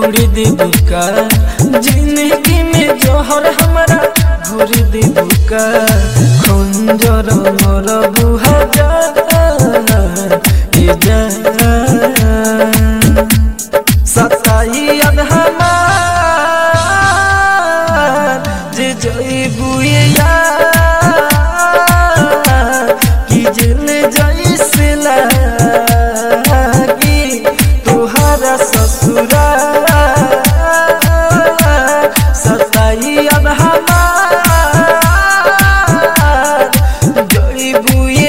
उड़ी दे बुका जिंदगी में जोहर हमारा घोर दे बुका खंजर मोर बुहा जा सताई हमार जे जई बुए कि जेल जई से लागी तुहारा ससुरा सताई हमार जई बुए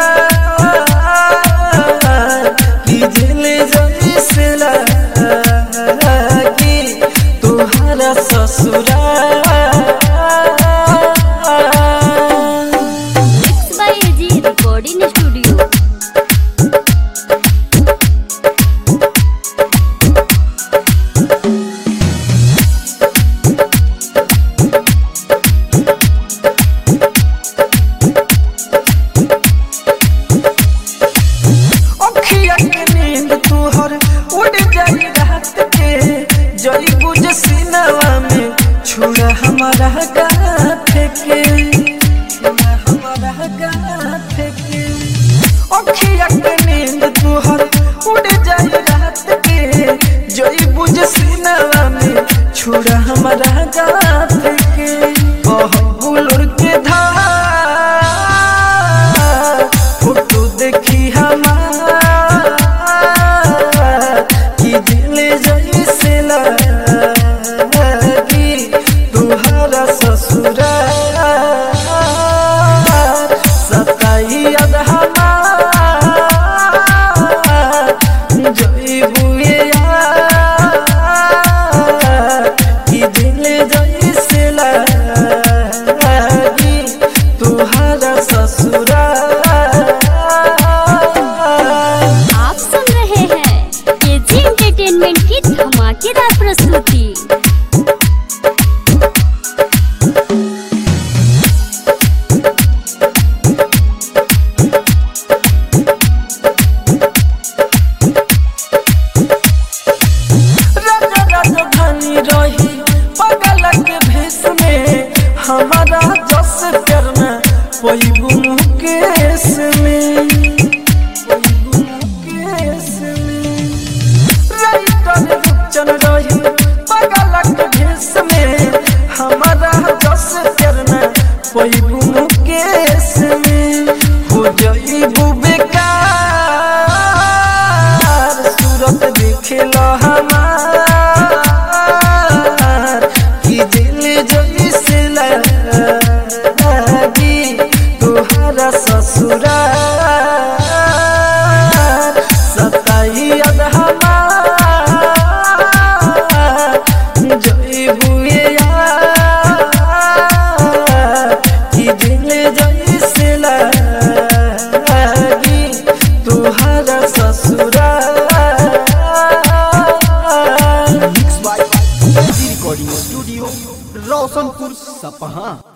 कि जेल जई से लागी तुहारा ससुरा रिकॉर्डिंग स्टूडियो। अखिया के नींद तुहर उड़ जाई रात के जई बुझ सीनावा में छुड़ा हमारा गाथ के छुड़ा हमारा गाथ के अखिया के नींद तुहर उड़ जाई रात के जई बुझ सीनावा में छुड़ा हमारा गाथ के बुलर के धार फोटो देखी हमार कि दिल जैसे लगी तुहारा ससुरा सताई हमार जई बुए कि दिल जैसे लगी तुहारा ससुरा। आप सुन रहे हैं केजी एंटरटेनमेंट की धमाकेदार प्रस्तुति। राजा राजधानी रही पगल के भेष में हमारा जस करना पैबू मुकेश में राइटर रूपचन रही पगल के भेष में हमारा जस करना पैबू मुकेश में हो जाइबू बेकार सूरत देखेला हमार कि दिल जैसे लगी तुहारा ससुरा सताई हमार जई बुए कि दिल जैसे लगी तुहारा ससुरा। रिकॉर्डिंग स्टूडियो रोशनपुर सपहा।